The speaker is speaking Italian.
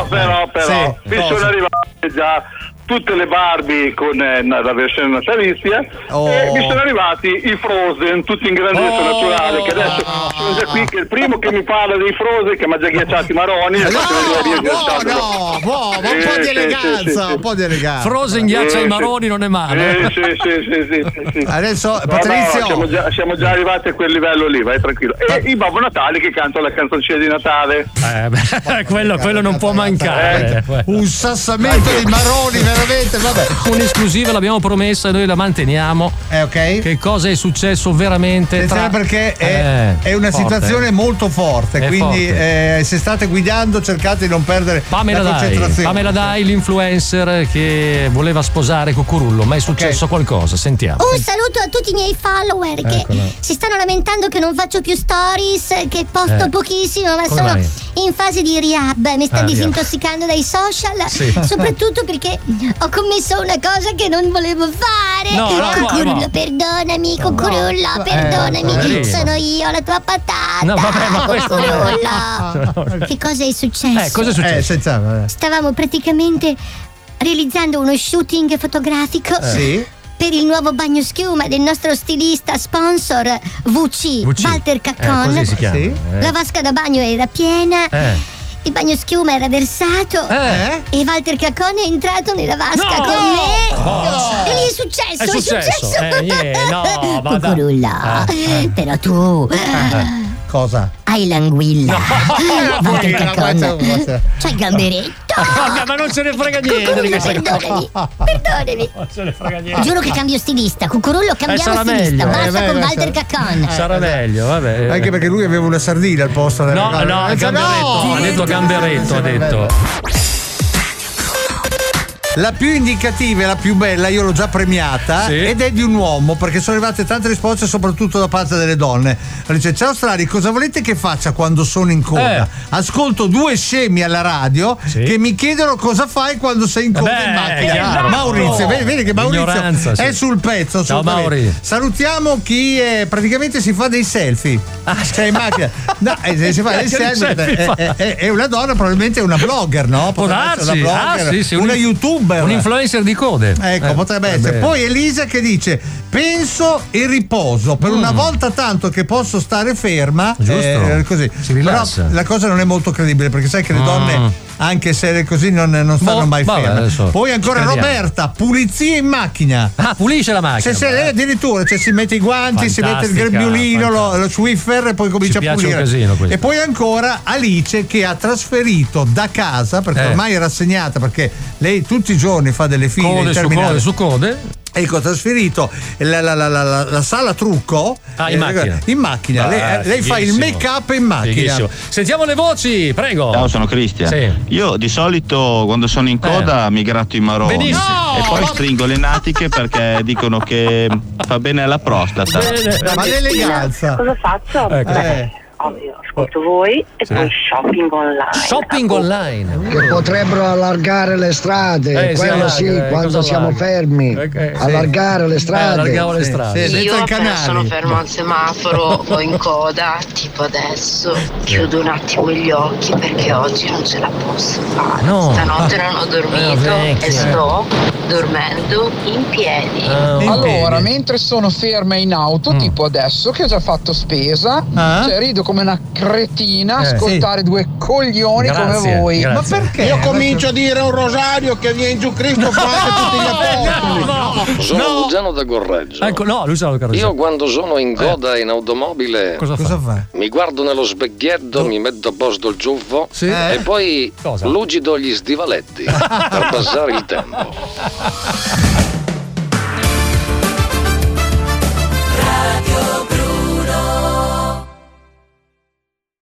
mi sono arrivate già tutte le Barbie con la versione natalizia e mi sono arrivati i Frozen tutti in grandezza naturale, che adesso sono già qui, che il primo che mi parla dei Frozen che mi ha già ghiacciato i maroni. Un po' di eleganza. Frozen ghiaccia i maroni, non è male. Sì. Adesso Patrizio, siamo già arrivati a quel livello lì, vai tranquillo. E il Babbo Natale che canta la canzoncina di Natale. Quello non può mancare. Un sassamento di maroni, veramente, vabbè. Un'esclusiva l'abbiamo promessa e noi la manteniamo. Ok. Che cosa è successo veramente? Perché è una situazione molto forte, quindi se state guidando cercate di non perdere la concentrazione. Pamela Dai, l'influencer che voleva sposare Cucurullo, ma è successo qualcosa, sentiamo. Un saluto a tutti i miei follower che si stanno lamentando che non faccio più stories, che posto pochissimo, ma sono in fase di rehab, mi sta disintossicando dai social, soprattutto perché ho commesso una cosa che non volevo fare. Cucurullo, perdonami, Cucurullo, perdonami, sono io la tua patata. No, vabbè, ma Cucurullo. Che cosa è successo? Cosa è successo? Stavamo praticamente realizzando uno shooting fotografico per il nuovo bagno schiuma del nostro stilista sponsor VC. Walter Caccon. Così si chiama. La vasca da bagno era piena. Il bagno schiuma era versato e Walter Caccon è entrato nella vasca con me. E lì è successo. No, Cucurulla, però tu cosa? Hai l'anguilla. Walter Caccon, c'hai il gamberetto. Ma non se ne frega niente di questa cosa. Perdonami. Non se ne frega niente. Giuro che cambio stilista. Cucurullo, cambiamo stilista. Basta con Walter Caccon. Sarà meglio, vabbè. Anche perché lui aveva una sardina al posto del No, il gamberetto. Ha detto gamberetto, ha detto. La più indicativa e la più bella io l'ho già premiata ed è di un uomo, perché sono arrivate tante risposte soprattutto da parte delle donne. Dice: ciao Strari, cosa volete che faccia quando sono in coda? Ascolto due scemi alla radio che mi chiedono cosa fai quando sei in coda in macchina. Maurizio, vedi che Maurizio è sul pezzo. Ciao Mauri. Salutiamo chi praticamente si fa dei selfie. Cioè in macchina. No, si fa dei selfie. È una donna, probabilmente una blogger, no? Può darsi. Una YouTuber. Un influencer di code. Ecco, potrebbe essere. Poi Elisa che dice: penso e riposo per una volta tanto che posso stare ferma. Giusto. Così. Si rilassa. Però la cosa non è molto credibile, perché sai che le donne, anche se è così, non stanno mai ferme. Poi ancora Roberta, pulizia in macchina. Pulisce la macchina. Se lei addirittura si mette i guanti, si mette il grembiulino, lo Swiffer e poi comincia a pulire. E poi ancora Alice che ha trasferito da casa, perché ormai è rassegnata, perché lei tutti i giorni fa delle file interminabili su code. Ecco, ha trasferito la sala trucco in macchina. Lei fa il make up in macchina. Fighissimo. Sentiamo le voci, prego. Ciao, sono Cristian. Io di solito quando sono in coda mi gratto i maroni. Benissimo. E poi stringo le natiche perché dicono che fa bene alla prostata. Ma l'eleganza. Cosa faccio? Io ascolto voi e poi shopping online. Shopping online. Che potrebbero allargare le strade, quello quando siamo fermi. Allargare le strade. Allargavo le strade. Io appena sono fermo al semaforo o in coda, tipo adesso, chiudo un attimo gli occhi perché oggi non ce la posso fare. Stanotte non ho dormito e sto dormendo in piedi. Allora, mentre sono ferma in auto, tipo adesso che ho già fatto spesa, cioè rido come una cretina ascoltare due coglioni come voi. Ma perché? Io comincio a dire un rosario che viene giù Cristo fa tutti gli apostoli. Sono Luciano da Correggio. Ecco, Luciano da Correggio. Io quando sono in coda in automobile cosa fa? Mi guardo nello specchietto, mi metto a posto il ciuffo e poi lucido gli stivaletti per passare il tempo.